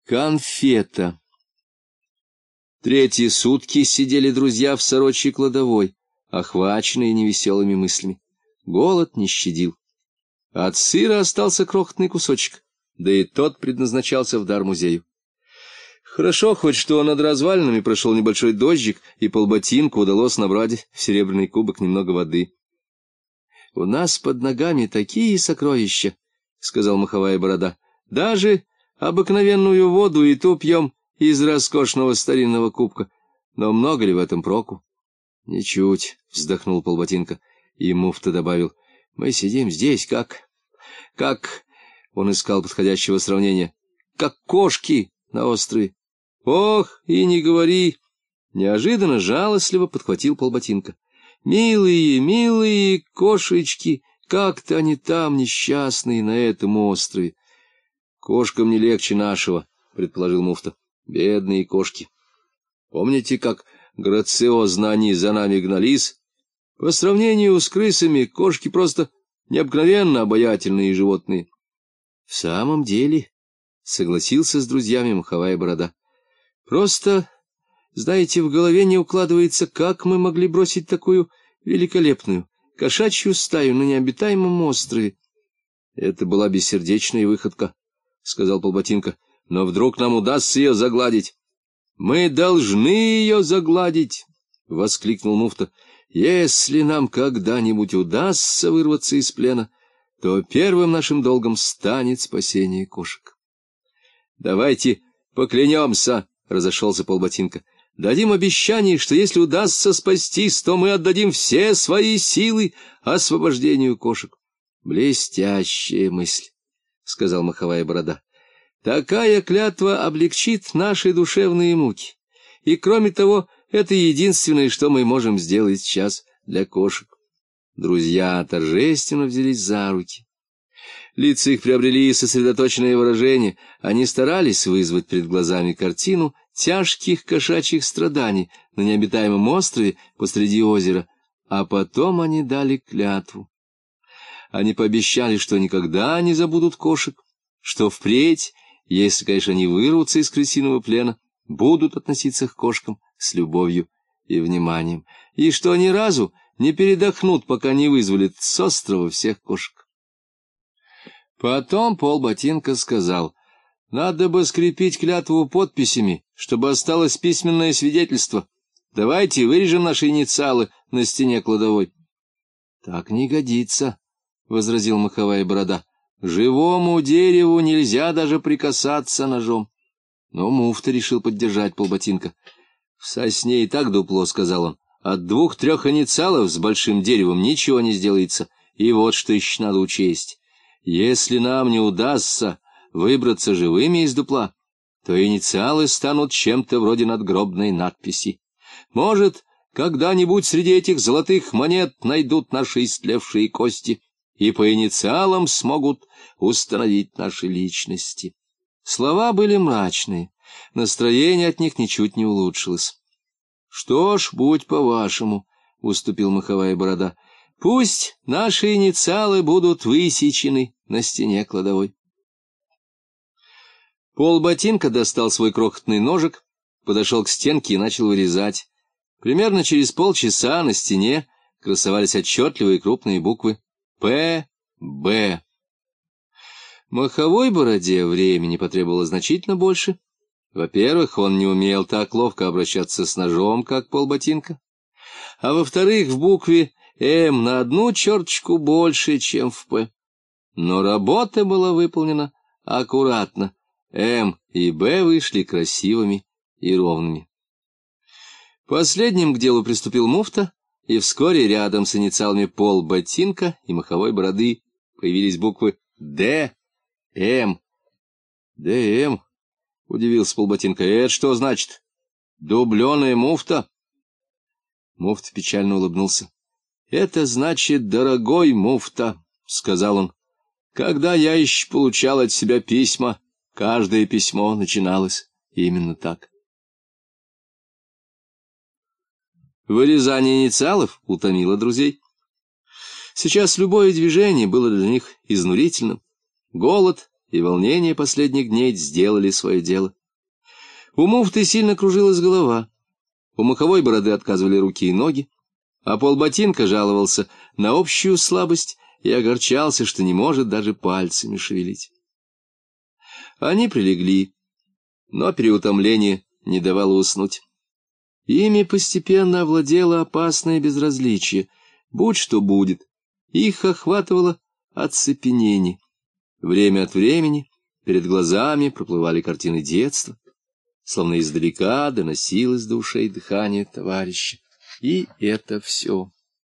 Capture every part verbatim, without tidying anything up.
Конфета. Третьи сутки сидели друзья в сорочьей кладовой, охваченные невеселыми мыслями. Голод не щадил. От сыра остался крохотный кусочек, да и тот предназначался в дар музею. Хорошо хоть, что над развалинами прошел небольшой дождик, и полботинку удалось набрать в серебряный кубок немного воды. — У нас под ногами такие сокровища, — сказал Моховая Борода. — Даже обыкновенную воду и ту пьем из роскошного старинного кубка. Но много ли в этом проку? — Ничуть, — вздохнул полботинка, и муфта добавил. — Мы сидим здесь, как... как... Он искал подходящего сравнения. — Как кошки на острове. — Ох, и не говори! Неожиданно жалостливо подхватил полботинка. — Милые, милые кошечки, как-то они там несчастные на этом острове. — Кошкам не легче нашего, — предположил муфта. — Бедные кошки. Помните, как грациозно они за нами гнались? По сравнению с крысами, кошки просто необыкновенно обаятельные животные. — В самом деле, — согласился с друзьями Моховая Борода, — просто, знаете, в голове не укладывается, как мы могли бросить такую великолепную кошачью стаю на необитаемом острове. — Это была бессердечная выходка, — сказал полботинка, — но вдруг нам удастся ее загладить. — Мы должны ее загладить, — воскликнул муфта. — Если нам когда-нибудь удастся вырваться из плена, то первым нашим долгом станет спасение кошек. — Давайте поклянемся, — разошелся полботинка. — Дадим обещание, что если удастся спастись, то мы отдадим все свои силы освобождению кошек. — Блестящая мысль, — сказал Моховая Борода. — Такая клятва облегчит наши душевные муки. И, кроме того, это единственное, что мы можем сделать сейчас для кошек. Друзья торжественно взялись за руки. Лица их приобрели сосредоточенное выражение. Они старались вызвать перед глазами картину тяжких кошачьих страданий на необитаемом острове посреди озера, а потом они дали клятву. Они пообещали, что никогда не забудут кошек, что впредь, если, конечно, они вырвутся из крысиного плена, будут относиться к кошкам с любовью и вниманием, и что ни разу не передохнут, пока не вызволят с острова всех кошек. Потом полботинка сказал: надо бы скрепить клятву подписями, чтобы осталось письменное свидетельство. Давайте вырежем наши инициалы на стене кладовой. — Так не годится, — возразил Моховая Борода. — Живому дереву нельзя даже прикасаться ножом. Но муфта решил поддержать полботинка. — В сосне и так дупло, — сказал он. — От двух-трех инициалов с большим деревом ничего не сделается. И вот что еще надо учесть. Если нам не удастся выбраться живыми из дупла, то инициалы станут чем-то вроде надгробной надписи. Может, когда-нибудь среди этих золотых монет найдут наши истлевшие кости и по инициалам смогут установить наши личности. Слова были мрачные, настроение от них ничуть не улучшилось. — Что ж, будь по-вашему, — уступил Моховая Борода. — Пусть наши инициалы будут высечены на стене кладовой. Полботинка достал свой крохотный ножик, подошел к стенке и начал вырезать. Примерно через полчаса на стене красовались отчетливые крупные буквы «П Б». Моховой Бороде времени потребовалось значительно больше. Во-первых, он не умел так ловко обращаться с ножом, как полботинка. А во-вторых, в букве «М» на одну черточку больше, чем в «П». Но работа была выполнена аккуратно. «М» и «Б» вышли красивыми и ровными. Последним к делу приступил муфта, и вскоре рядом с инициалами полботинка и Моховой Бороды появились буквы «Д», «М». «Д М», — удивился полботинка. — Это что значит? Дубленая муфта? Муфта печально улыбнулся. — Это значит, дорогой муфта, — сказал он. — Когда я еще получал от себя письма, каждое письмо начиналось именно так. Вырезание инициалов утомило друзей. Сейчас любое движение было для них изнурительным. Голод и волнения последних дней сделали свое дело. У муфты сильно кружилась голова, у маховой бороды отказывали руки и ноги, а полботинка жаловался на общую слабость и огорчался, что не может даже пальцами шевелить. Они прилегли, но переутомление не давало уснуть. Ими постепенно овладело опасное безразличие. Будь что будет, их охватывало оцепенение. Время от времени перед глазами проплывали картины детства, словно издалека доносилось до ушей дыхание товарища. И это все.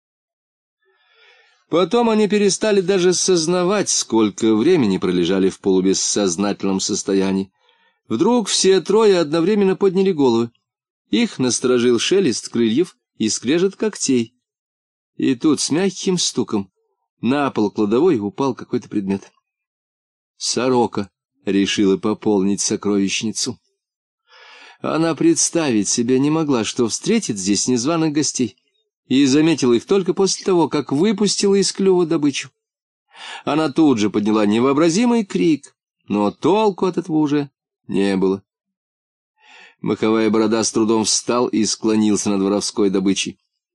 Потом они перестали даже сознавать, сколько времени пролежали в полубессознательном состоянии. Вдруг все трое одновременно подняли головы. Их насторожил шелест крыльев и скрежет когтей. И тут с мягким стуком на пол кладовой упал какой-то предмет. Сорока решила пополнить сокровищницу. Она представить себе не могла, что встретит здесь незваных гостей, и заметила их только после того, как выпустила из клюва добычу. Она тут же подняла невообразимый крик, но толку от этого уже не было. Маховая борода с трудом встал и склонился над воровской добычей.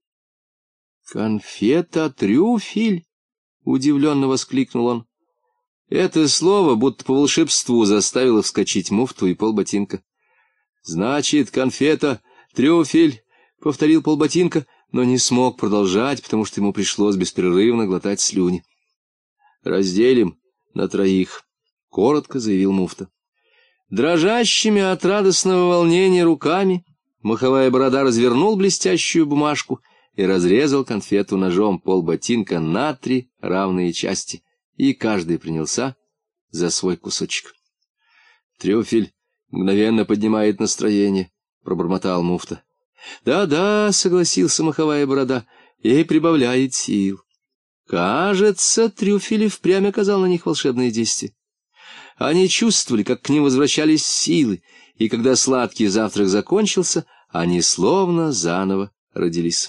«Конфета-трюфель!» — удивленно воскликнул он. Это слово, будто по волшебству, заставило вскочить муфту и полботинка. «Значит, конфета, трюфель», — повторил полботинка, но не смог продолжать, потому что ему пришлось беспрерывно глотать слюни. «Разделим на троих», — коротко заявил муфта. Дрожащими от радостного волнения руками маховая борода развернул блестящую бумажку и разрезал конфету ножом полботинка на три равные части, и каждый принялся за свой кусочек. «Трюфель мгновенно поднимает настроение», — пробормотал муфта. «Да-да», — согласился маховая борода, — «и прибавляет сил». Кажется, трюфель и впрямь оказал на них волшебное действие. Они чувствовали, как к ним возвращались силы, и когда сладкий завтрак закончился, они словно заново родились.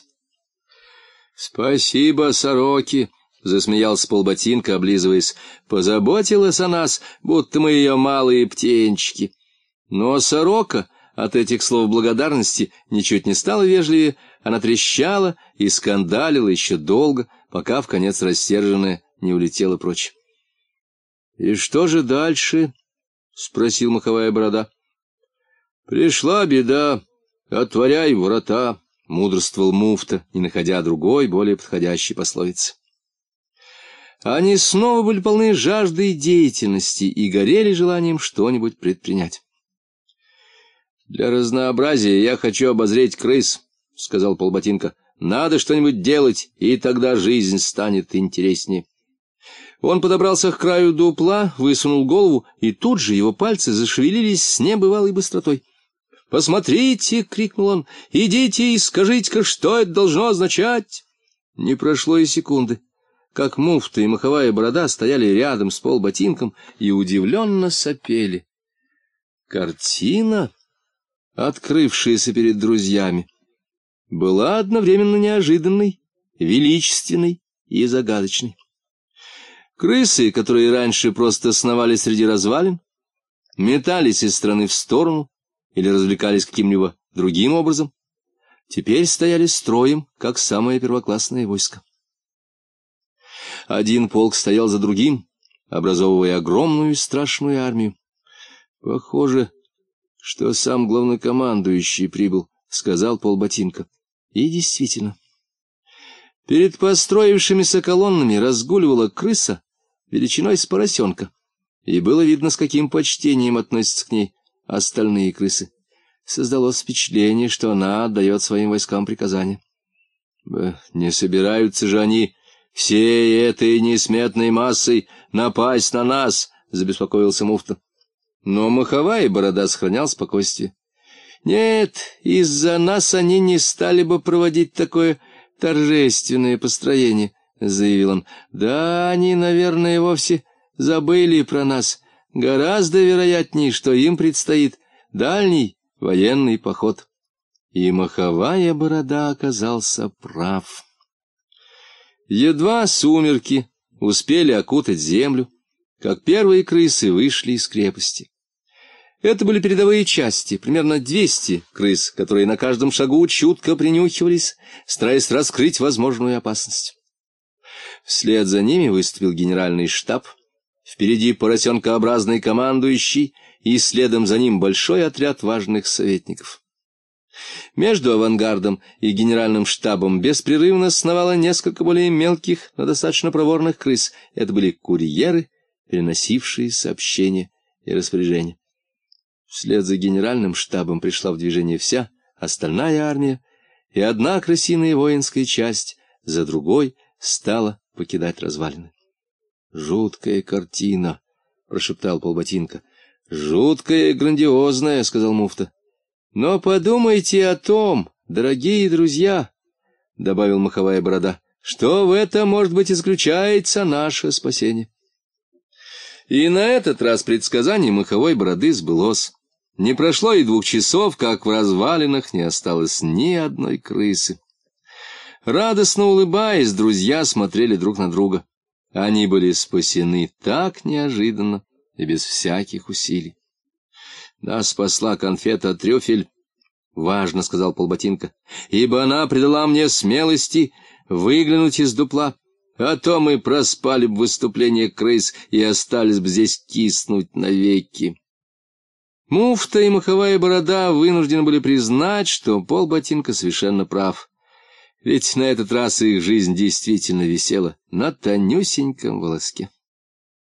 «Спасибо, сороки!» — засмеялся полботинка, облизываясь. «Позаботилась о нас, будто мы ее малые птенчики». Но сорока от этих слов благодарности ничуть не стала вежливее. Она трещала и скандалила еще долго, пока в конец рассерженная не улетела прочь. — И что же дальше? — спросил маховая борода. — Пришла беда, отворяй врата, — мудрствовал муфта, не находя другой, более подходящей пословицы. Они снова были полны жажды деятельности и горели желанием что-нибудь предпринять. — Для разнообразия я хочу обозреть крыс, — сказал полботинка. — Надо что-нибудь делать, и тогда жизнь станет интереснее. Он подобрался к краю дупла, высунул голову, и тут же его пальцы зашевелились с небывалой быстротой. «Посмотрите!» — крикнул он. «Идите и скажите-ка, что это должно означать!» Не прошло и секунды, как муфта и маховая борода стояли рядом с полботинком и удивленно сопели. Картина, открывшаяся перед друзьями, была одновременно неожиданной, величественной и загадочной. Крысы, которые раньше просто сновали среди развалин, метались из стороны в сторону или развлекались каким-либо другим образом, теперь стояли строем, как самое первоклассное войско. Один полк стоял за другим, образовывая огромную и страшную армию. «Похоже, что сам главнокомандующий прибыл», — сказал полботинка. И действительно, перед построившимися колоннами разгуливала крыса величиной с поросенка, и было видно, с каким почтением относятся к ней остальные крысы. Создалось впечатление, что она отдает своим войскам приказания. «Не собираются же они всей этой несметной массой напасть на нас», — забеспокоился муфта. Но маховая борода сохранял спокойствие. «Нет, из-за нас они не стали бы проводить такое торжественное построение», — заявил он. «Да, они, наверное, вовсе забыли про нас. Гораздо вероятнее, что им предстоит дальний военный поход». И маховая борода оказался прав. Едва сумерки успели окутать землю, как первые крысы вышли из крепости. Это были передовые части, примерно двести крыс, которые на каждом шагу чутко принюхивались, стараясь раскрыть возможную опасность. Вслед за ними выступил генеральный штаб, впереди поросенкообразный командующий и следом за ним большой отряд важных советников. Между авангардом и генеральным штабом беспрерывно сновало несколько более мелких, но достаточно проворных крыс. Это были курьеры, переносившие сообщения и распоряжения. Вслед за генеральным штабом пришла в движение вся остальная армия, и одна крысиная воинская часть за другой стала покидать развалины. «Жуткая картина», — прошептал Полботинка. «Жуткая и грандиозная», — сказал муфта. «Но подумайте о том, дорогие друзья», — добавил Моховая Борода, — «что в этом, может быть, и заключается наше спасение». И на этот раз предсказание Моховой Бороды сбылось. Не прошло и двух часов, как в развалинах не осталось ни одной крысы. Радостно улыбаясь, друзья смотрели друг на друга. Они были спасены так неожиданно и без всяких усилий. «Нас спасла конфета трюфель», — важно сказал Полботинка, — «ибо она придала мне смелости выглянуть из дупла, а то мы проспали бы выступление крыс и остались бы здесь киснуть навеки». Муфта и Моховая Борода вынуждены были признать, что Полботинка совершенно прав. Ведь на этот раз их жизнь действительно висела на тонюсеньком волоске.